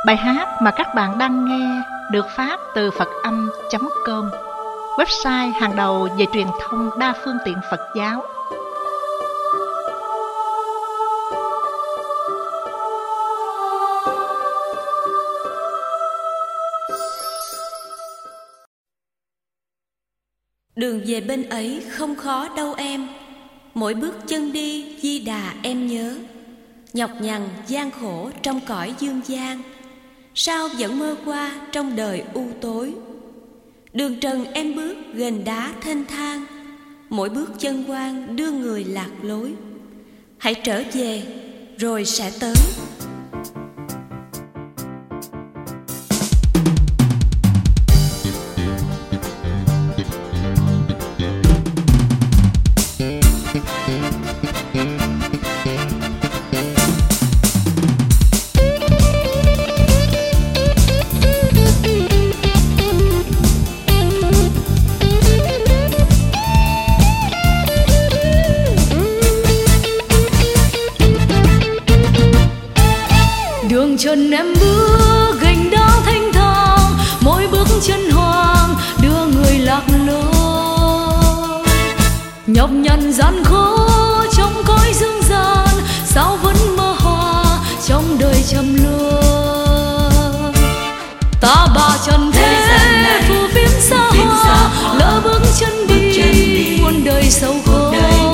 Bài hát mà các bạn đang nghe được phát từ Phật-âm.com, website hàng đầu về truyền thông đa phương tiện Phật giáo. Đường về bên ấy không khó đâu em, mỗi bước chân đi Di Đà em nhớ. Nhọc nhằn gian khổ trong cõi dương gian, sao vẫn mơ qua trong đời u tối. Đường trần em bước ghềnh đá thênh thang, mỗi bước chân ngoan đưa người lạc lối. Hãy trở về rồi sẽ tới. Đường trần em bước gành đá thanh thang, mỗi bước chân hoang đưa người lạc lối. Nhọc nhằn gian khó trong cõi dương gian, sao vẫn mơ hoa trong đời trầm luân. Ta bà trần thế phù phiếm xa hoa, lỡ bước chân đi muôn đời sâu khổ.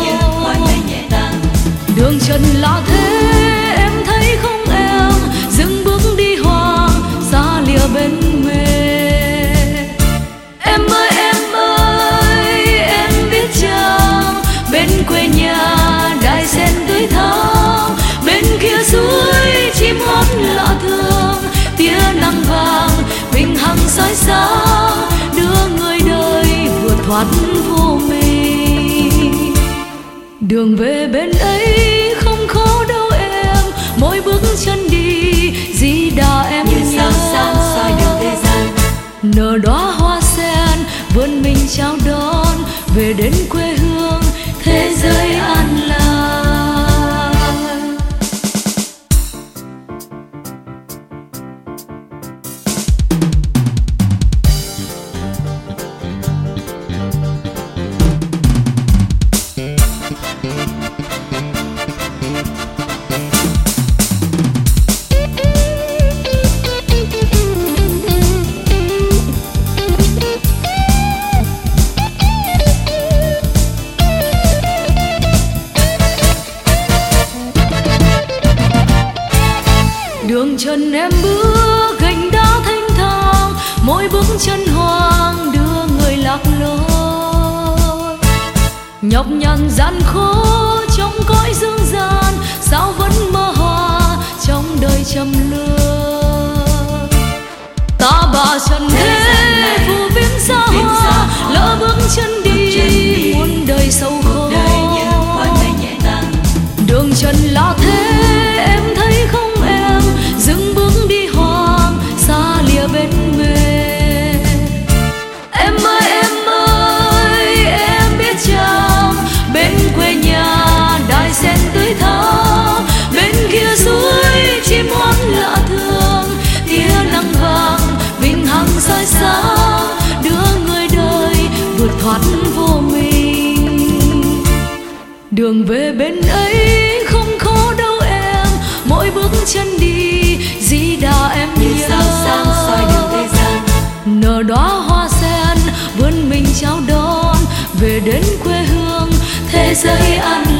Đường trần là thế em thấy không em, dừng bước đi hoang xa lìa bên mê. Em ơi em biết chăng, bên quê nhà đài sen tươi thắm, bên kia suối chim hót lạ thường, tia nắng vàng vinh hằng soi sáng, đưa người đời vượt thoát vô mình. Đường về bên ấy không khó đâu em, mỗi bước chân đi Di Đà em như sao sáng soi đường thế gian. Nở đóa hoa sen vươn mình chào đón, về đến quê hương thế giới an lành. Đường trần em bước gành đá thanh thang, mỗi bước chân hoang đưa người lạc lối. Nhọc nhằn gian khó trong cõi dương gian, sao vẫn mơ hoa trong đời trầm luân. Ta bà trần thế phù phiếm xa hoa, lỡ bước chân đi muôn đời sâu khổ. Đường trần là thế em thấy không em, dừng bước đi hoang xa lìa bên mê. Em ơi em biết chăng, bên quê nhà đài sen tươi thắm, bên kia suối chim hót lạ thường, tia nắng vàng vinh hằng soi sáng, đưa người đời vượt thoát vô mình. Đường về bên ấy không khó đâu em, mỗi bước chân đi Di Đà em như sao sáng soi đường thế gian. Nở đóa hoa sen vươn mình chào đón, về đến quê hương thế giới an